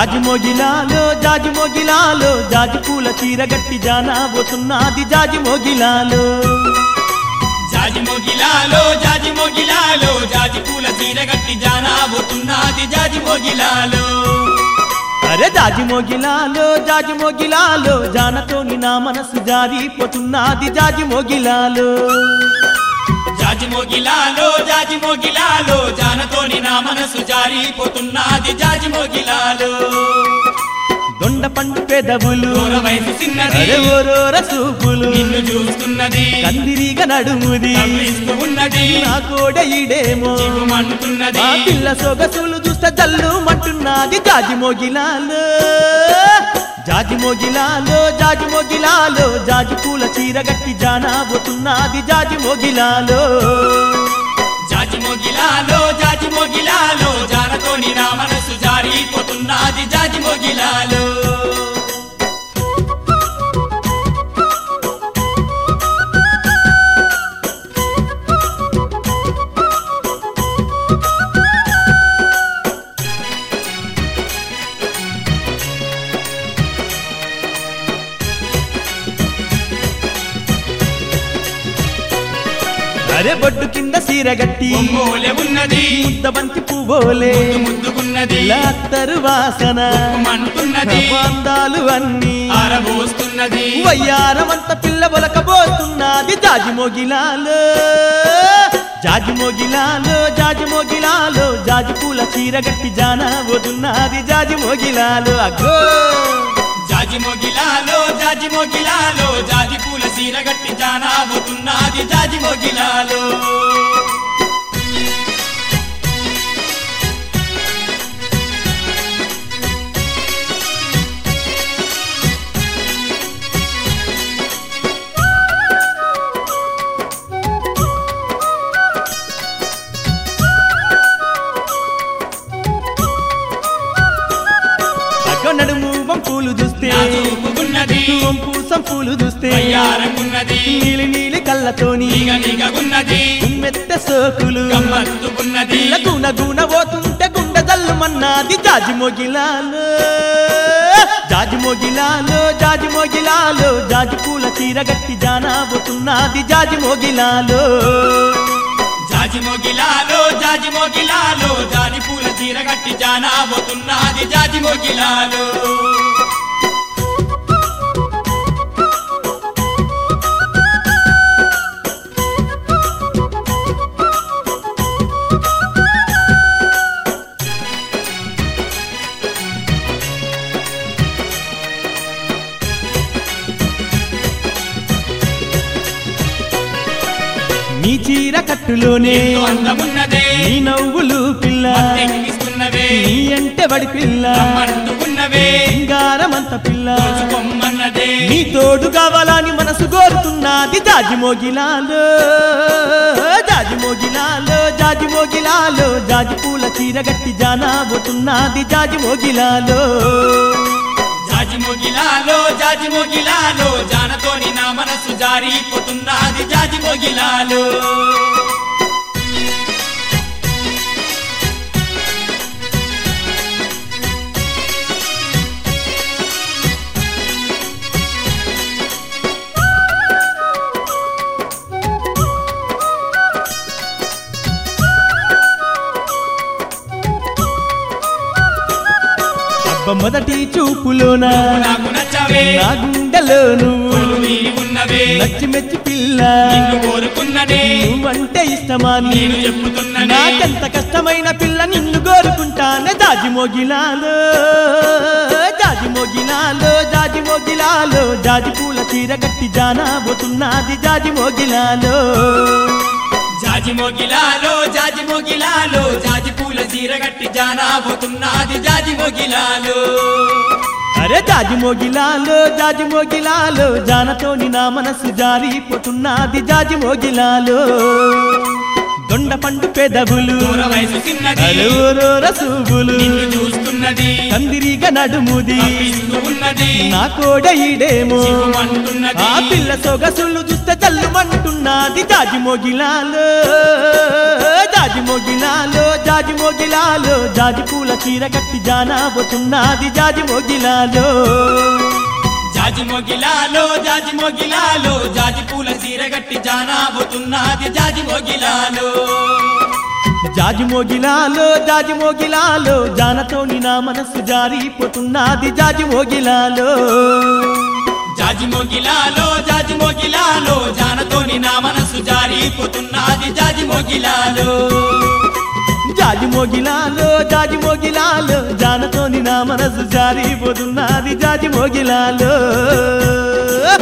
జాజి మోగిలాలో జాజి మోగిలాలో జాజి పూల చీర గట్టి జానా పోతున్నది జాజి మోగిలాలో జాజి మోగిలాలో జాజి మోగిలాలో జాజి పూల చీర గట్టి జానా పోతున్నది జాజి మోగిలాలో అరే జాజి మోగిలాలో జానతోని నా మనసు జారిపోతున్నది జాజి మోగిలాలో జాజి మోగిలాలో జాజి మోగిలాలో జానతోని నా మనసు జారిపోతున్నది జాజి మోగిలాలో దొండ పండు పెదవులు వయసు చిన్నది అరే ఓరోర చూపులు నిన్ను చూస్తున్నది కందిరిగా నడుముది ఉన్నది నా కోడ ఈడేమో చిగుమంటున్నది ఆ పిల్ల సొగసులు చూస్తే జల్లు మంటున్నది జాజి మోగిలాలో జాజి మోగిలాలో జాజి మోగిలాలో జాజి పూల చీర గట్టి జానా పోతున్నది జాజి మోగిలాలో జాజి మోగిలాలో జాజి మోగిలాలో జానతోని నా మనసు జారిపోతున్నది జాజి మోగిలాలో అరే బొడ్డు కింద సీర గట్టి ఒంగోలే ఉన్నది ముద్దబంతి పువ్వోలే ముద్దుకున్నది లాత్తరు వాసన మంటున్నది అందాలు అన్నీ ఆరబోస్తున్నది వయ్యారమంత పిల్ల బొలకబోతున్నది జాజి మోగిలాలో జాజి మోగిలాలో జాజి మోగిలాలో జాజి పూల చీర గట్టి జానా పోతున్నది జాజి మోగిలాలో అగ్గో జాజి మోగిలాలో జాజి మోగిలాలో జాజి పూల చీర గట్టి జానా పోతున్నది జాజి మోగిలాలో నడుము వంపులు చూస్తే నా చూపుకున్నది వంపు సంపులు చూస్తే వయ్యారమున్నది నీలి నీలి కళ్ళతోని నిగనిగగున్నది మెత్త సోకులు గమ్మత్తుకున్నది గుణ గుణ పోతుంటే గుండె జల్లుమన్నది జాజి మోగిలాలో జాజి మోగిలాలో జాజి మోగిలాలో జాజి పూల చీర గట్టి జానా పోతున్నది జాజి మోగిలాలో జాజి మోగిలాలో జాజి మోగిలాలో జాజి పూల చీర గట్టి జానా పోతున్నది జాజి మోగిలాలో నీ చీర కట్టులోనే ఎంతో అందమున్నదే నీ నవ్వులు పిల్ల తెక్కిస్తున్నవే నీ అంటే బడి పిల్ల మంటుకున్నవే సింగారమంత పిల్ల కొమ్మన్నదే నీ తోడు కావాలని మనసు కోరుతున్నది జాజి మోగిలాలో జాజి మోగిలాలో జాజి మోగిలాలో జాజి పూల చీర గట్టి జానా పోతున్నది జాజి మోగిలాలో జాజి మోగిలాలో జాజి మోగిలాలో జానతోని నా మనసు జారిపోతున్నది జాజి మోగిలాలో మొదటి చూపులోన నాకు నచ్చవే నా గుండెలో నువ్వు కొలువీరి ఉన్నవే నచ్చి మెచ్చి పిల్ల నిన్ను కోరుకున్నదే నువ్వంటే ఇష్టమా నేను చెప్పుతున్నదే నాకెంత కష్టమైన పిల్ల నిన్ను కోరుకుంటానే జాజి మోగిలాలో జాజి మోగిలాలో జాజి మోగిలాలో జాజి పూల చీర గట్టి జానా పోతున్నది జాజి మోగిలాలో జాజి మోగిలాలో జాజి మోగిలాలో జాజి పూల చీర గట్టి జానా పోతున్నది జాజి మోగిలాలో అరే జాజి మోగిలాలో జానతోని నా మనసు జారిపోతున్నది జాజి మోగిలాలో దొండ పండు పెదవులు వయసు చిన్నది అరే ఓరోర చూపులు నిన్ను చూస్తున్నది కందిరిగా నడుముది ఉన్నది నా కోడ ఈడేమో చిగుమంటున్నది ఆ పిల్ల సొగసులు చూస్తే జల్లుమంటున్నది జాజి మోగిలాలో జాజి మోగిలాలో జాజి మోగిలాలో జాజి పూల చీర కట్టి జానబోతున్నది జాజి మోగిలాలో జాజి మొగిలాలో జాజి మొగిలాలో జాజి పూల చీర గట్టి జానబోతున్నది జాజి మొగిలాలో జాజి మోగిలాలో జాజి మోగిలాలో జానతోని నా మనసు జారిపోతున్నది జాజి మోగిలాలో జాజి మొగిలాలో జాజి మొగిలాలో జానతోని నా మనసు జారిపోతున్నది జాజి మొగిలాలో జాజి మోగిలాలో జాజి మోగిలాలో జానతోని నా మనసు జారిపోతున్నది జాజి మోగిలాలో